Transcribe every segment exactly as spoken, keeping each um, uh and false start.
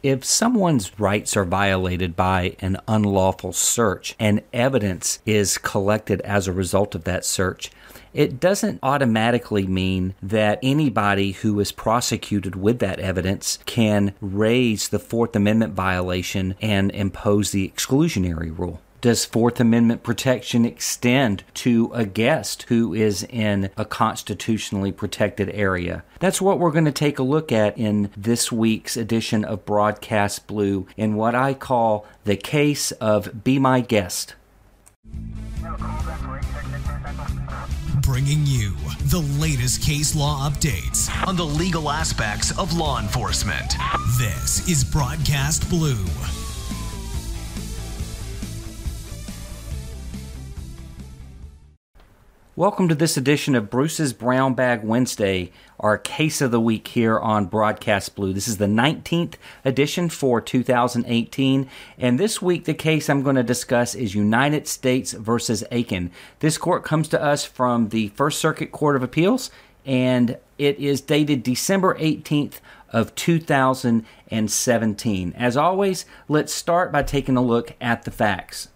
If someone's rights are violated by an unlawful search and evidence is collected as a result of that search, it doesn't automatically mean that anybody who is prosecuted with that evidence can raise the Fourth Amendment violation and impose the exclusionary rule. Does Fourth Amendment protection extend to a guest who is in a constitutionally protected area? That's what we're going to take a look at in this week's edition of Broadcast Blue in what I call the case of Be My Guest. Bringing you the latest case law updates on the legal aspects of law enforcement. This is Broadcast Blue. Welcome to this edition of Bruce's Brown Bag Wednesday, our case of the week here on Broadcast Blue. This is the nineteenth edition for two thousand eighteen, and this week the case I'm going to discuss is United States versus Aiken. This court comes to us from the First Circuit Court of Appeals, and it is dated December eighteenth of two thousand seventeen. As always, let's start by taking a look at the facts.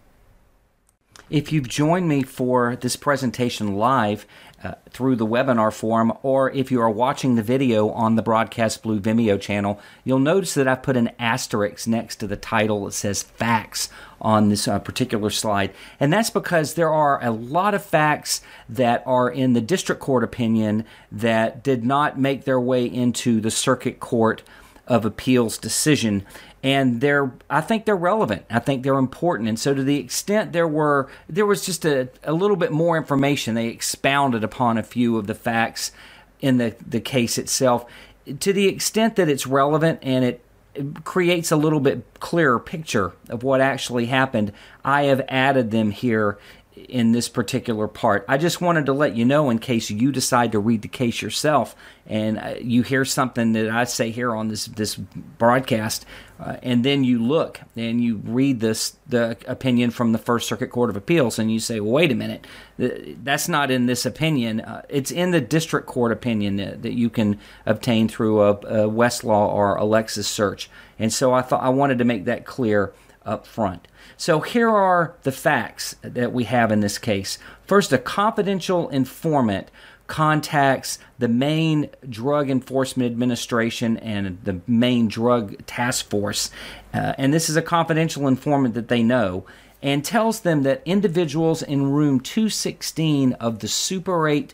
If you've joined me for this presentation live uh, through the webinar form, or if you are watching the video on the Broadcast Blue Vimeo channel, you'll notice that I've put an asterisk next to the title that says facts on this uh, particular slide. And that's because there are a lot of facts that are in the district court opinion that did not make their way into the Circuit Court of Appeals decision. And they're, I think they're relevant. I think they're important. And so to the extent there were, there was just a, a little bit more information, they expounded upon a few of the facts in the, the case itself. To the extent that it's relevant and it, it creates a little bit clearer picture of what actually happened, I have added them here in this particular part. I just wanted to let you know in case you decide to read the case yourself and you hear something that I say here on this this broadcast, uh, and then you look and you read this the opinion from the First Circuit Court of Appeals and you say, well, wait a minute, that's not in this opinion. Uh, it's in the district court opinion that, that you can obtain through a, a Westlaw or a Lexis search. And so I thought I wanted to make that clear up front. So here are the facts that we have in this case. First, a confidential informant contacts the Maine Drug Enforcement Administration and the Maine Drug Task Force, uh, and this is a confidential informant that they know, and tells them that individuals in room two sixteen of the Super eight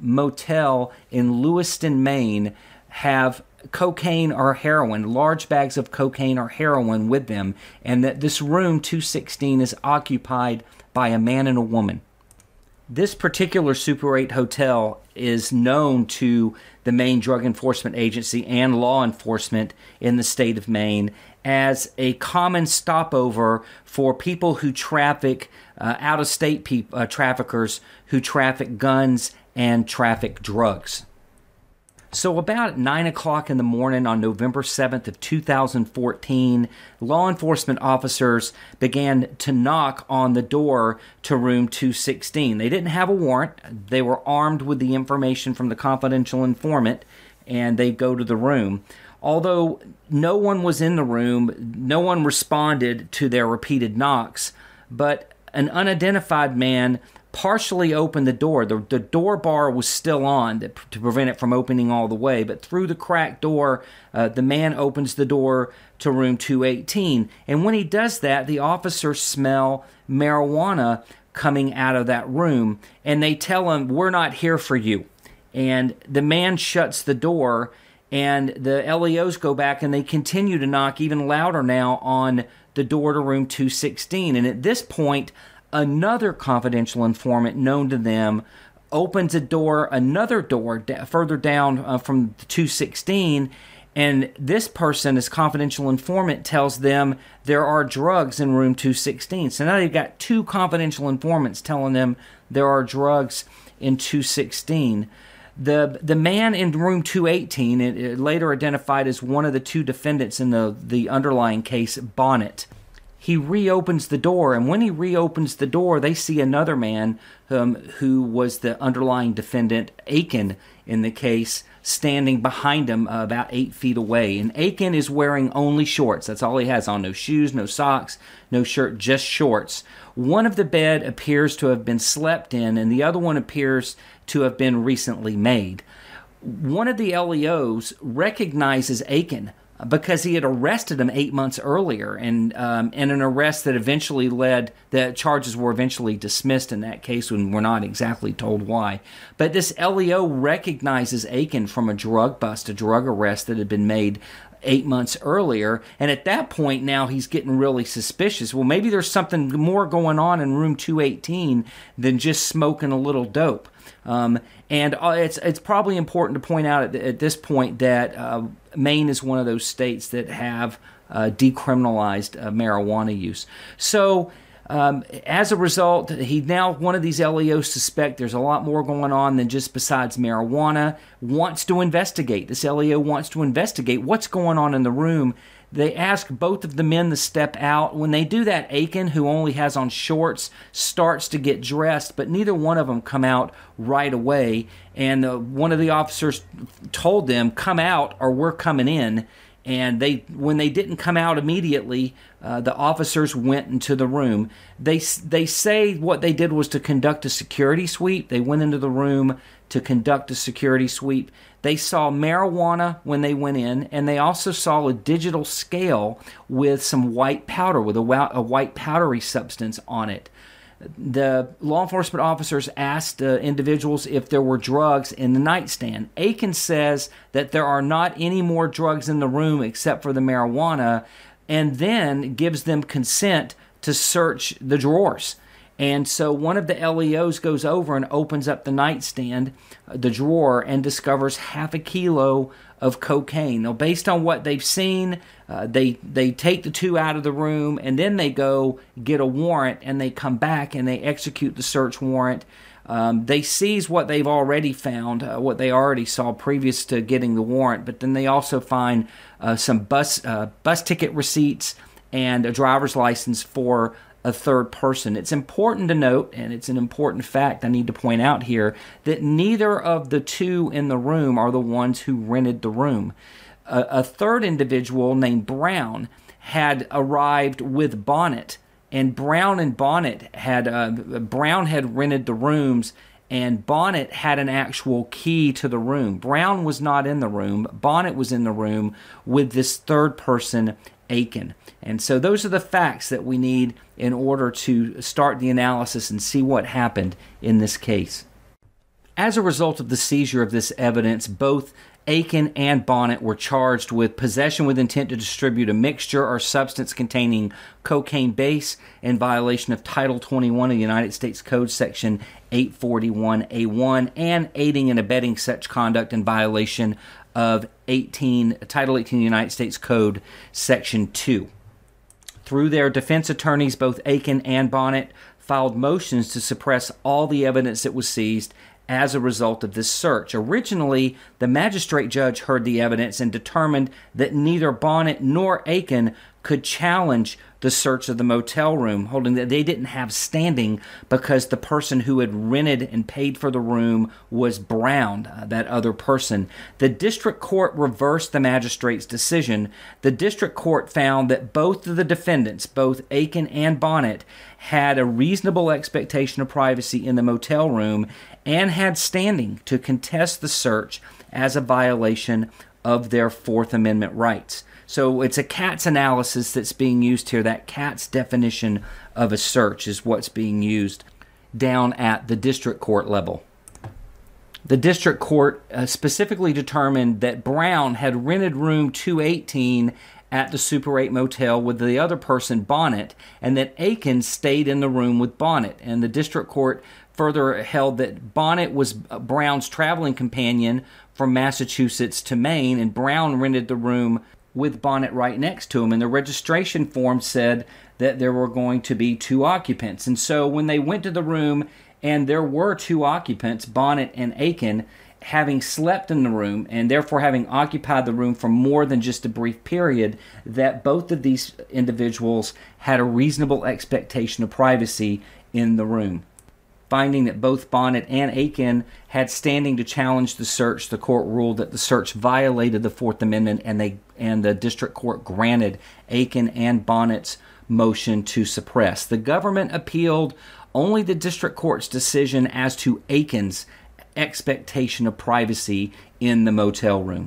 Motel in Lewiston, Maine, have cocaine or heroin, large bags of cocaine or heroin with them, and that this room two sixteen is occupied by a man and a woman. This particular Super eight hotel is known to the Maine Drug Enforcement Agency and law enforcement in the state of Maine as a common stopover for people who traffic, uh, out-of-state pe- uh, traffickers who traffic guns and traffic drugs. So about nine o'clock in the morning on November seventh of two thousand fourteen, law enforcement officers began to knock on the door to room two sixteen. They didn't have a warrant. They were armed with the information from the confidential informant, and they go to the room. Although no one was in the room, no one responded to their repeated knocks, but an unidentified man partially opened the door. The, the door bar was still on to, to prevent it from opening all the way, but through the cracked door, uh, the man opens the door to room two eighteen. And when he does that, the officers smell marijuana coming out of that room, and they tell him, "We're not here for you." And the man shuts the door, and the L E Os go back and they continue to knock even louder now on the door to room two sixteen. And at this point, another confidential informant known to them opens a door, another door d- further down uh, from two sixteen, and this person, this confidential informant, tells them there are drugs in room two sixteen. So now they've got two confidential informants telling them there are drugs in two sixteen. The the man in room two eighteen, it, it later identified as one of the two defendants in the, the underlying case, Bonnet. he reopens the door, and when he reopens the door, they see another man um, who was the underlying defendant, Aiken, in the case, standing behind him uh, about eight feet away. And Aiken is wearing only shorts. That's all he has on. No shoes, no socks, no shirt, just shorts. One of the bed appears to have been slept in, and the other one appears to have been recently made. One of the L E Os recognizes Aiken because he had arrested him eight months earlier, and um, and an arrest that eventually led, the charges were eventually dismissed in that case, and we're not exactly told why. But this L E O recognizes Aiken from a drug bust, a drug arrest that had been made eight months earlier, and at that point now he's getting really suspicious. Well, maybe there's something more going on in room two eighteen than just smoking a little dope. Um, and uh, it's it's probably important to point out at, at this point that uh, Maine is one of those states that have uh, decriminalized uh, marijuana use. So um, as a result, he now, one of these L E Os suspect there's a lot more going on than just besides marijuana, wants to investigate. This L E O wants to investigate what's going on in the room. They ask both of the men to step out. When they do that, Aiken, who only has on shorts, starts to get dressed, but neither one of them come out right away. And uh, one of the officers told them, come out or we're coming in. And they, when they didn't come out immediately, uh, the officers went into the room. They they say what they did was to conduct a security sweep. They went into the room to conduct a security sweep. They saw marijuana when they went in, and they also saw a digital scale with some white powder, with a, a white powdery substance on it. The law enforcement officers asked uh, individuals if there were drugs in the nightstand. Aiken says that there are not any more drugs in the room except for the marijuana, and then gives them consent to search the drawers. And so one of the L E Os goes over and opens up the nightstand, the drawer, and discovers half a kilo of cocaine. Now, based on what they've seen, uh, they they take the two out of the room, and then they go get a warrant, and they come back and they execute the search warrant. Um, they seize what they've already found, uh, what they already saw previous to getting the warrant, but then they also find uh, some bus uh, bus ticket receipts and a driver's license for a third person. It's important to note, and it's an important fact I need to point out here, that neither of the two in the room are the ones who rented the room. A, a third individual named Brown had arrived with Bonnet, and Brown and Bonnet had uh, Brown had rented the rooms, and Bonnet had an actual key to the room. Brown was not in the room. Bonnet was in the room with this third person, Aiken. And so those are the facts that we need in order to start the analysis and see what happened in this case. As a result of the seizure of this evidence, both Aiken and Bonnet were charged with possession with intent to distribute a mixture or substance containing cocaine base in violation of Title twenty-one of the United States Code, Section eight forty-one A one, and aiding and abetting such conduct in violation of eighteen Title eighteen of the United States Code, Section two. Through their defense attorneys, both Aiken and Bonnet filed motions to suppress all the evidence that was seized as a result of this search. Originally, the magistrate judge heard the evidence and determined that neither Bonnet nor Aiken could challenge the search of the motel room, holding that they didn't have standing because the person who had rented and paid for the room was Brown, uh, that other person. The district court reversed the magistrate's decision. The district court found that both of the defendants, both Aiken and Bonnet, had a reasonable expectation of privacy in the motel room and had standing to contest the search as a violation of their Fourth Amendment rights. So it's a Katz analysis that's being used here. That Katz definition of a search is what's being used down at the district court level. The district court uh, specifically determined that Brown had rented room two eighteen at the Super eight Motel with the other person, Bonnet, and that Aiken stayed in the room with Bonnet. And the district court further held that Bonnet was Brown's traveling companion from Massachusetts to Maine, and Brown rented the room with Bonnet right next to him. And the registration form said that there were going to be two occupants. And so when they went to the room and there were two occupants, Bonnet and Aiken, having slept in the room and therefore having occupied the room for more than just a brief period, that both of these individuals had a reasonable expectation of privacy in the room. Finding that both Bonnet and Aiken had standing to challenge the search, the court ruled that the search violated the Fourth Amendment, and they and the district court granted Aiken and Bonnet's motion to suppress. The government appealed only the district court's decision as to Aiken's expectation of privacy in the motel room.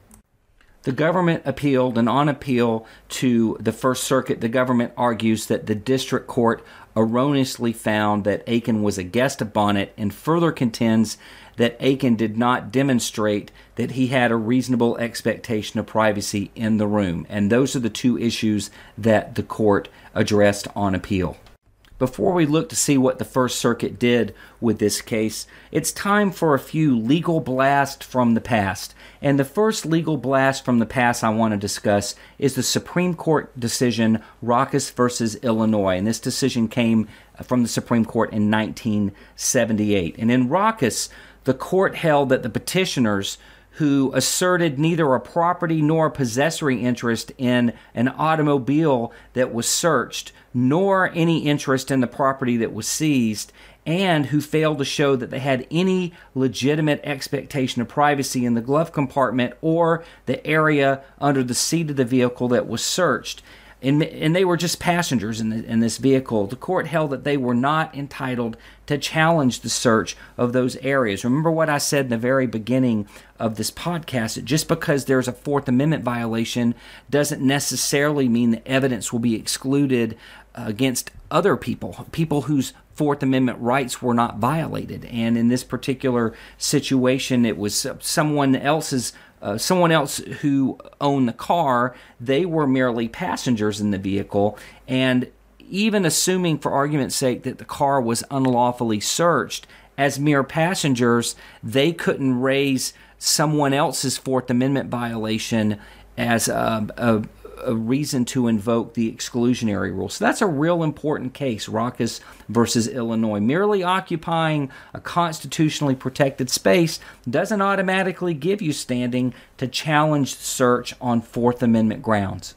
The government appealed, and on appeal to the First Circuit, the government argues that the district court erroneously found that Aiken was a guest of Bonnet, and further contends that Aiken did not demonstrate that he had a reasonable expectation of privacy in the room. And those are the two issues that the court addressed on appeal. Before we look to see what the First Circuit did with this case, it's time for a few legal blasts from the past. And the first legal blast from the past I want to discuss is the Supreme Court decision Rackus versus Illinois. And this decision came from the Supreme Court in nineteen seventy-eight. And in Rackus, the court held that the petitioners who asserted neither a property nor a possessory interest in an automobile that was searched, nor any interest in the property that was seized, and who failed to show that they had any legitimate expectation of privacy in the glove compartment or the area under the seat of the vehicle that was searched, and, and they were just passengers in, the, in this vehicle. The court held that they were not entitled to challenge the search of those areas. Remember what I said in the very beginning of this podcast, that just because there's a Fourth Amendment violation doesn't necessarily mean that evidence will be excluded against other people, people whose Fourth Amendment rights were not violated. And in this particular situation, it was someone else's Uh, someone else who owned the car. They were merely passengers in the vehicle, and even assuming for argument's sake that the car was unlawfully searched, as mere passengers, they couldn't raise someone else's Fourth Amendment violation as a, a, a reason to invoke the exclusionary rule. So that's a real important case, Rackus versus Illinois. Merely occupying a constitutionally protected space doesn't automatically give you standing to challenge the search on Fourth Amendment grounds.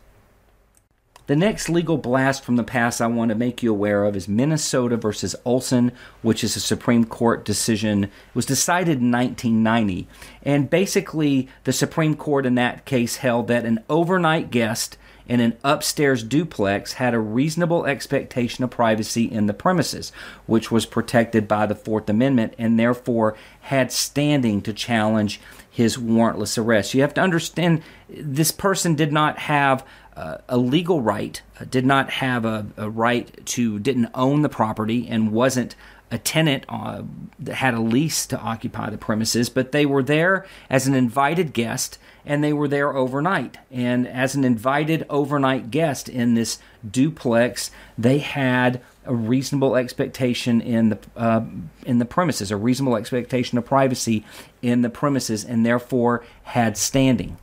The next legal blast from the past I want to make you aware of is Minnesota versus Olson, which is a Supreme Court decision. It was decided in nineteen ninety. And basically, the Supreme Court in that case held that an overnight guest in an upstairs duplex had a reasonable expectation of privacy in the premises, which was protected by the Fourth Amendment, and therefore had standing to challenge his warrantless arrest. You have to understand, this person did not have uh, a legal right, uh, did not have a, a right to, didn't own the property, and wasn't a tenant uh, that had a lease to occupy the premises, but they were there as an invited guest, and they were there overnight. And as an invited overnight guest in this duplex, they had a reasonable expectation in the uh, in the premises, a reasonable expectation of privacy in the premises, and therefore had standing.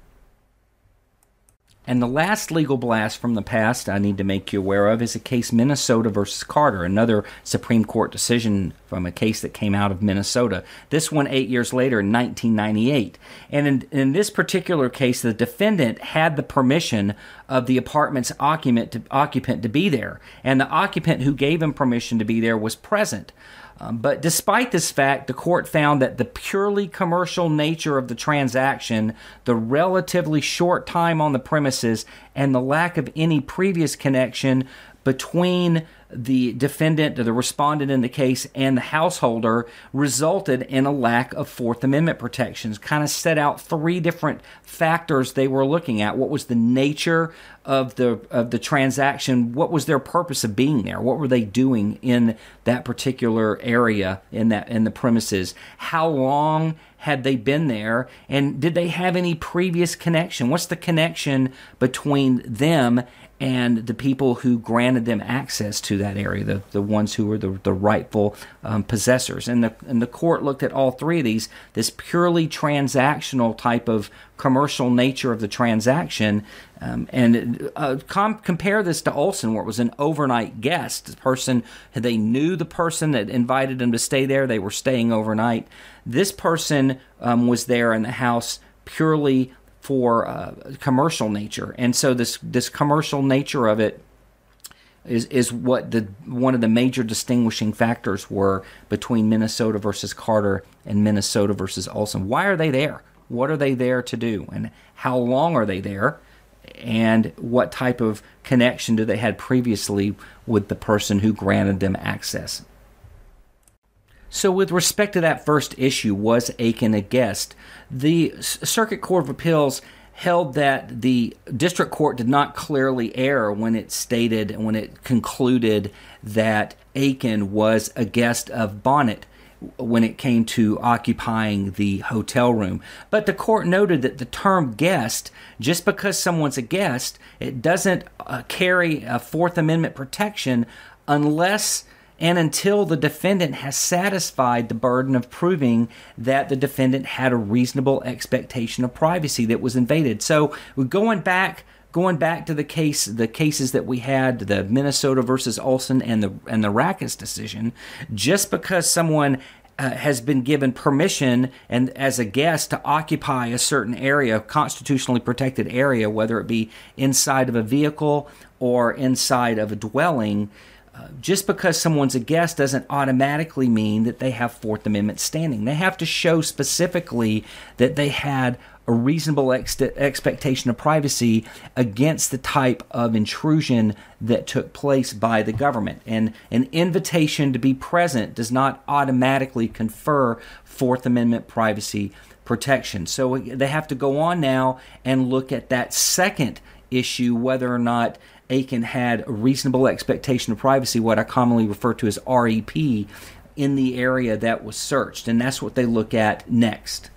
And the last legal blast from the past I need to make you aware of is a case Minnesota versus Carter, another Supreme Court decision from a case that came out of Minnesota. This one eight years later in nineteen ninety-eight. And in, in this particular case, the defendant had the permission of the apartment's occupant to, occupant to be there. And the occupant who gave him permission to be there was present. Um, but despite this fact, the court found that the purely commercial nature of the transaction, the relatively short time on the premises, and the lack of any previous connection between the defendant, or the respondent in the case, and the householder resulted in a lack of Fourth Amendment protections. Kind of set out three different factors they were looking at. What was the nature of the of the transaction? What was their purpose of being there? What were they doing in that particular area, in that in the premises? How long had they been there? And did they have any previous connection? What's the connection between them and the people who granted them access to that area, the, the ones who were the, the rightful um, possessors. And the, and the court looked at all three of these, this purely transactional type of commercial nature of the transaction, um, and uh, com- compare this to Olson, where it was an overnight guest. The person, they knew the person that invited them to stay there. They were staying overnight. This person um, was there in the house purely for uh, commercial nature, and so this this commercial nature of it is is what the one of the major distinguishing factors were between Minnesota versus Carter and Minnesota versus Olson. Why are they there? What are they there to do, and how long are they there, and what type of connection do they had previously with the person who granted them access? So with respect to that first issue, was Aiken a guest? The Circuit Court of Appeals held that the district court did not clearly err when it stated, when it concluded that Aiken was a guest of Bonnet when it came to occupying the hotel room. But the court noted that the term guest, just because someone's a guest, it doesn't uh, carry a Fourth Amendment protection unless and until the defendant has satisfied the burden of proving that the defendant had a reasonable expectation of privacy that was invaded. So we're going back going back to the case the cases that we had, the Minnesota versus Olson and the and the Rackus decision, just because someone uh, has been given permission and as a guest to occupy a certain area, a constitutionally protected area, whether it be inside of a vehicle or inside of a dwelling, Uh, just because someone's a guest doesn't automatically mean that they have Fourth Amendment standing. They have to show specifically that they had a reasonable ex- expectation of privacy against the type of intrusion that took place by the government. And an invitation to be present does not automatically confer Fourth Amendment privacy protection. So they have to go on now and look at that second issue, whether or not Aiken had a reasonable expectation of privacy, what I commonly refer to as R E P, in the area that was searched. And that's what they look at next.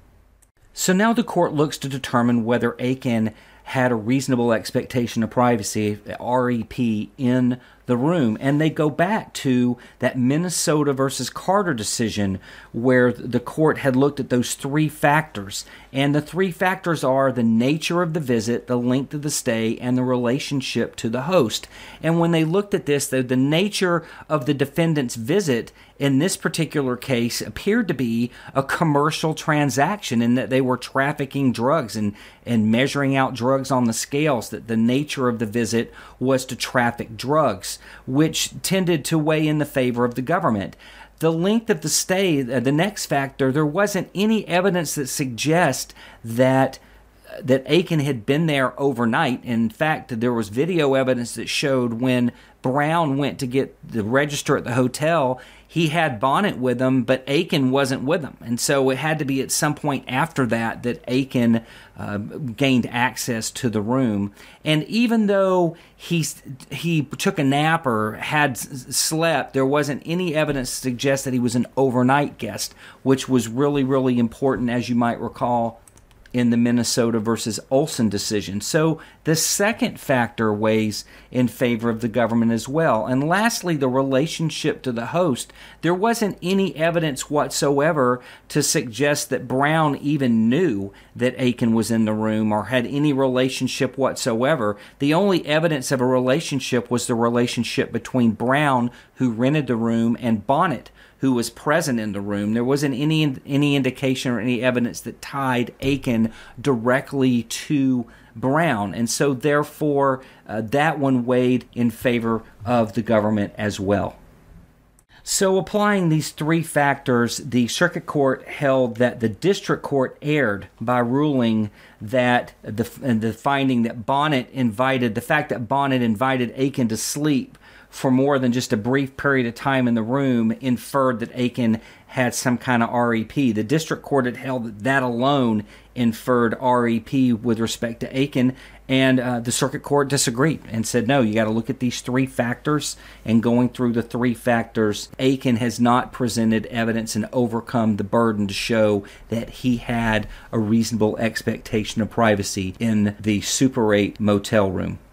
So now the court looks to determine whether Aiken had a reasonable expectation of privacy, R E P, in the room. And they go back to that Minnesota versus Carter decision where the court had looked at those three factors. And the three factors are the nature of the visit, the length of the stay, and the relationship to the host. And when they looked at this, the, the nature of the defendant's visit in this particular case appeared to be a commercial transaction in that they were trafficking drugs and, and measuring out drugs on the scales, that the nature of the visit was to traffic drugs, which tended to weigh in the favor of the government. The length of the stay, the next factor, there wasn't any evidence that suggests that that Aiken had been there overnight. In fact, there was video evidence that showed when Brown went to get the register at the hotel, he had Bonnet with him, but Aiken wasn't with him. And so it had to be at some point after that that Aiken uh, gained access to the room. And even though he, he took a nap or had slept, there wasn't any evidence to suggest that he was an overnight guest, which was really, really important, as you might recall, in the Minnesota versus Olson decision. So the second factor weighs in favor of the government as well. And lastly, the relationship to the host. There wasn't any evidence whatsoever to suggest that Brown even knew that Aiken was in the room or had any relationship whatsoever. The only evidence of a relationship was the relationship between Brown, who rented the room, and Bonnet, who was present in the room. There wasn't any any indication or any evidence that tied Aiken directly to Brown. And so therefore, uh, that one weighed in favor of the government as well. So applying these three factors, the circuit court held that the district court erred by ruling that the, the finding that Bonnet invited, the fact that Bonnet invited Aiken to sleep for more than just a brief period of time in the room inferred that Aiken had some kind of R E P. The district court had held that that alone inferred R E P with respect to Aiken, and uh, the circuit court disagreed and said, no, you got to look at these three factors, and going through the three factors, Aiken has not presented evidence and overcome the burden to show that he had a reasonable expectation of privacy in the Super eight motel room.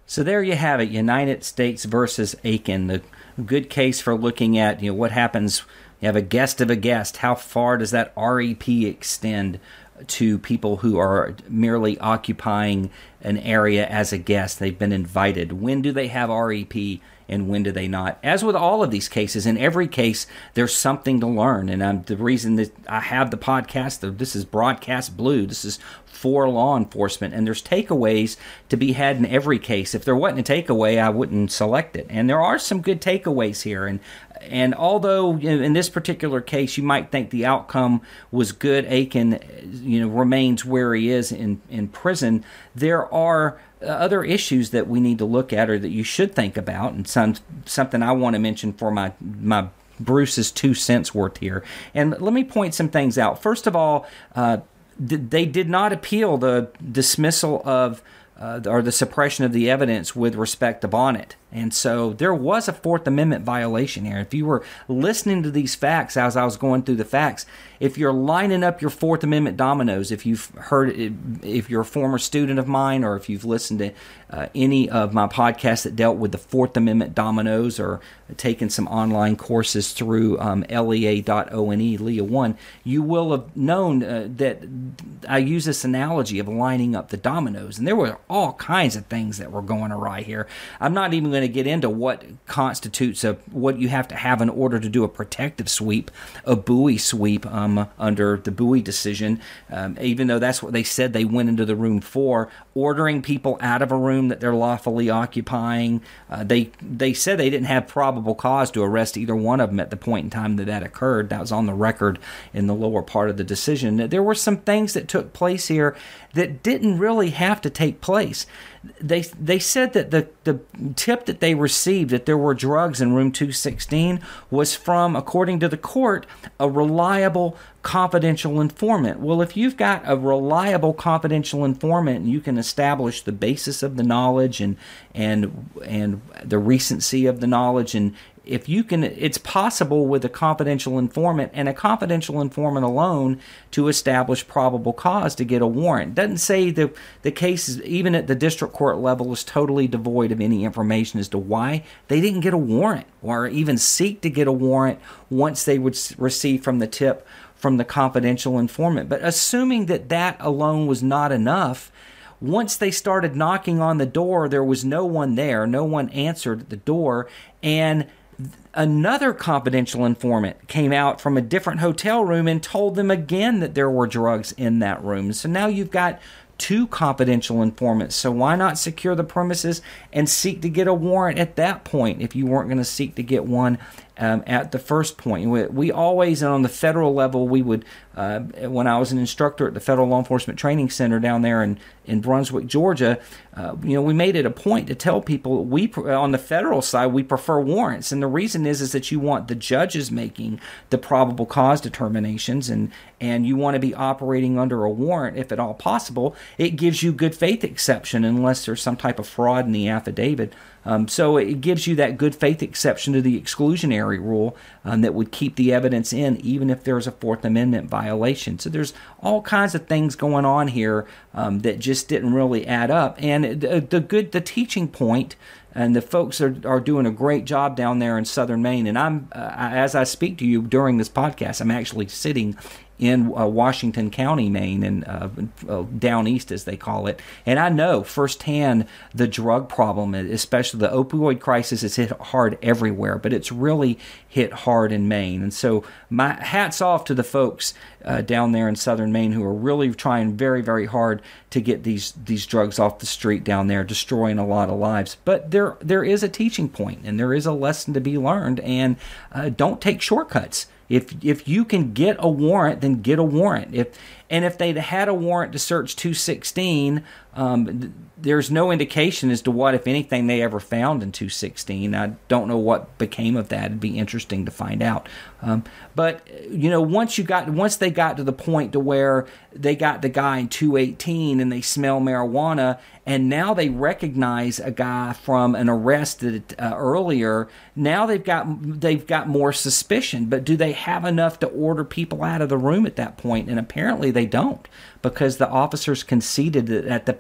So there you have it, United States versus Aiken, the good case for looking at, you know, what happens. You have a guest of a guest. How far does that R E P extend to people who are merely occupying an area as a guest? They've been invited. When do they have R E P and when do they not? As with all of these cases, in every case, there's something to learn. And um, the reason that I have the podcast, this is Broadcast Blue. This is for law enforcement. And there's takeaways to be had in every case. If there wasn't a takeaway, I wouldn't select it. And there are some good takeaways here. And And although in this particular case you might think the outcome was good, Aiken, you know, remains where he is in, in prison, there are other issues that we need to look at or that you should think about, and some something I want to mention for my my Bruce's two cents worth here. And let me point some things out. First of all, uh, th- they did not appeal the dismissal of uh, or the suppression of the evidence with respect to Bonnet. And so there was a Fourth Amendment violation here. If you were listening to these facts as I was going through the facts, if you're lining up your Fourth Amendment dominoes, if you've heard, if you're a former student of mine, or if you've listened to uh, any of my podcasts that dealt with the Fourth Amendment dominoes, or taken some online courses through um, L E A dot one, L E A one, you will have known uh, that I use this analogy of lining up the dominoes. And there were all kinds of things that were going awry here. I'm not even going to get into what constitutes a what you have to have in order to do a protective sweep, a buoy sweep um, under the Bowie decision, um, even though that's what they said they went into the room for, ordering people out of a room that they're lawfully occupying. Uh, they they said they didn't have probable cause to arrest either one of them at the point in time that that occurred. That was on the record in the lower part of the decision. There were some things that took place here that didn't really have to take place. They they said that the, the tip that they received that there were drugs in room two sixteen was from, according to the court, a reliable confidential informant. Well, if you've got a reliable confidential informant and you can establish the basis of the knowledge and and and the recency of the knowledge, and if you can, it's possible with a confidential informant and a confidential informant alone to establish probable cause to get a warrant. It doesn't say the the case is, even at the district court level, is totally devoid of any information as to why they didn't get a warrant or even seek to get a warrant once they would receive from the tip from the confidential informant. But assuming that that alone was not enough, once they started knocking on the door, there was no one there. No one answered at the door, and another confidential informant came out from a different hotel room and told them again that there were drugs in that room. So now you've got two confidential informants. So why not secure the premises and seek to get a warrant at that point if you weren't going to seek to get one um, at the first point? We, we always, and on the federal level, we would, uh, when I was an instructor at the Federal Law Enforcement Training Center down there in, in Brunswick, Georgia, uh, you know, we made it a point to tell people we, on the federal side, we prefer warrants. And the reason is, is that you want the judges making the probable cause determinations, and, and you want to be operating under a warrant if at all possible. It gives you good faith exception unless there's some type of fraud in the affidavit. Um, so it gives you that good faith exception to the exclusionary rule um, that would keep the evidence in even if there's a Fourth Amendment violation. So there's all kinds of things going on here um, that just didn't really add up. And the, the good, the teaching point, and the folks are, are doing a great job down there in Southern Maine. And I'm, uh, as I speak to you during this podcast, I'm actually sitting in uh, Washington County, Maine, and uh, uh, down east, as they call it. And I know firsthand the drug problem, especially the opioid crisis, is hit hard everywhere, but it's really hit hard in Maine. And so my hats off to the folks uh, down there in Southern Maine who are really trying very, very hard to get these these drugs off the street down there, destroying a lot of lives. But there there is a teaching point, and there is a lesson to be learned, and uh, don't take shortcuts. If if you can get a warrant, then get a warrant. If and if they'd had a warrant to search two sixteen, um, th- there's no indication as to what, if anything, they ever found in two sixteen. I don't know what became of that. It'd be interesting to find out. Um, but you know, once you got once they got to the point to where they got the guy in two eighteen and they smell marijuana, and now they recognize a guy from an arrest that, uh, earlier. Now they've got they've got more suspicion. But do they have enough to order people out of the room at that point? And apparently they don't, because the officers conceded that at the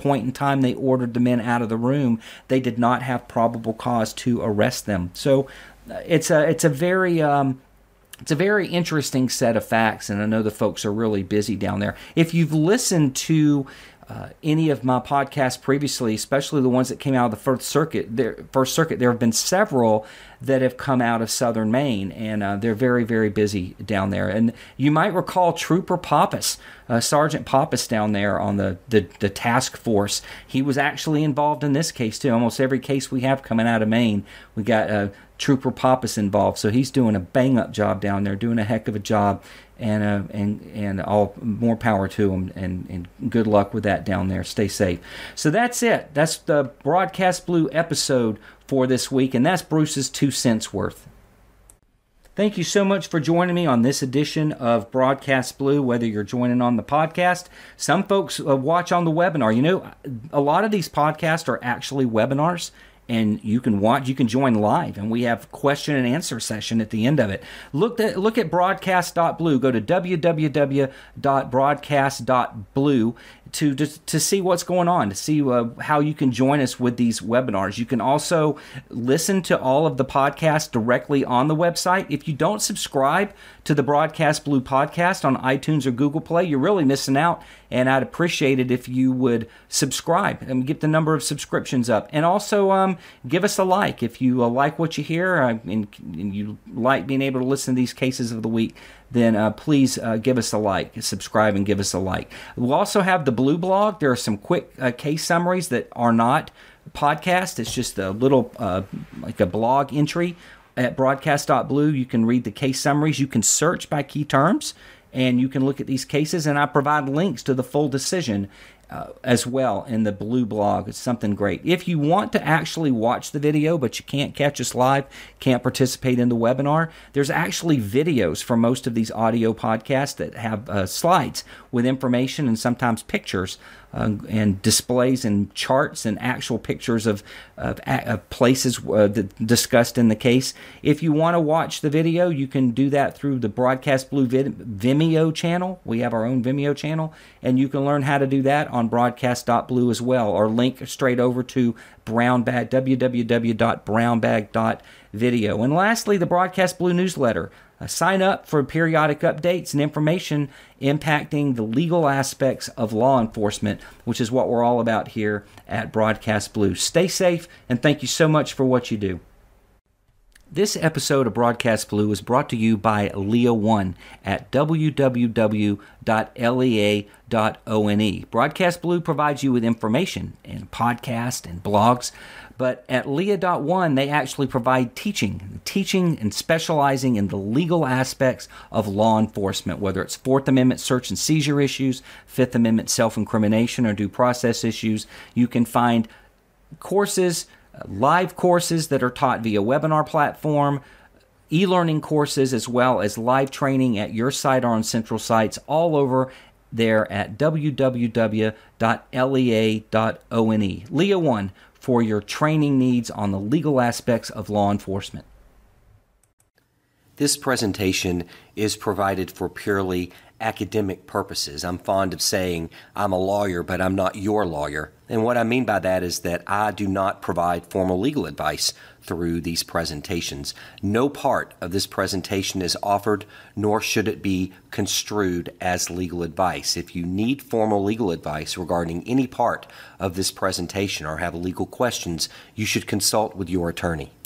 point in time they ordered the men out of the room, they did not have probable cause to arrest them. So uh, it's a it's a very um, it's a very interesting set of facts, and I know the folks are really busy down there. If you've listened to Uh, any of my podcasts previously, especially the ones that came out of the First Circuit, there, First Circuit, there have been several that have come out of Southern Maine, and uh, they're very, very busy down there. And you might recall Trooper Pappas, uh, Sergeant Pappas down there on the, the, the task force. He was actually involved in this case, too. Almost every case we have coming out of Maine, we got uh, Trooper Pappas involved. So he's doing a bang-up job down there, doing a heck of a job. And uh, and and all more power to them, and, and good luck with that down there. Stay safe. So that's it. That's the Broadcast Blue episode for this week, and that's Bruce's two cents worth. Thank you so much for joining me on this edition of Broadcast Blue, whether you're joining on the podcast. Some folks uh, watch on the webinar. You know, a lot of these podcasts are actually webinars, and you can watch, you can join live, and we have question and answer session at the end of it. Look at look at broadcast dot blue. Go to w w w dot broadcast dot blue to to, to see what's going on, to see uh, how you can join us with these webinars. You can also listen to all of the podcasts directly on the website. If you don't subscribe to the Broadcast Blue podcast on iTunes or Google Play, you're really missing out, and I'd appreciate it if you would subscribe and get the number of subscriptions up. And also um, give us a like if you uh, like what you hear uh, and, and you like being able to listen to these cases of the week. Then uh, please uh, give us a like, subscribe, and give us a like. We'll also have the Blue Blog. There are some quick uh, case summaries that are not podcast. It's just a little, uh, like a blog entry at broadcast dot blue. You can read the case summaries. You can search by key terms, and you can look at these cases. And I provide links to the full decision Uh, as well in the Blue Blog. It's something great. If you want to actually watch the video, but you can't catch us live, can't participate in the webinar, there's actually videos for most of these audio podcasts that have uh, slides with information and sometimes pictures uh, and displays and charts and actual pictures of, of, of places uh, that discussed in the case. If you want to watch the video, you can do that through the Broadcast Blue vid- Vimeo channel. We have our own Vimeo channel, and you can learn how to do that on broadcast dot blue as well, or link straight over to Brownbag, w w w dot brownbag dot video. And lastly, the Broadcast Blue newsletter. Uh, sign up for periodic updates and information impacting the legal aspects of law enforcement, which is what we're all about here at Broadcast Blue. Stay safe, and thank you so much for what you do. This episode of Broadcast Blue is brought to you by Lea One at w w w dot lea dot one. Broadcast Blue provides you with information and podcasts and blogs, but at lea dot one they actually provide teaching, teaching and specializing in the legal aspects of law enforcement, whether it's Fourth Amendment search and seizure issues, Fifth Amendment self-incrimination or due process issues. You can find courses, live courses that are taught via webinar platform, e-learning courses, as well as live training at your site or on central sites all over there at w w w dot lea dot one. Lea One for your training needs on the legal aspects of law enforcement. This presentation is provided for purely academic purposes. I'm fond of saying I'm a lawyer, but I'm not your lawyer. And what I mean by that is that I do not provide formal legal advice through these presentations. No part of this presentation is offered, nor should it be construed as legal advice. If you need formal legal advice regarding any part of this presentation or have legal questions, you should consult with your attorney.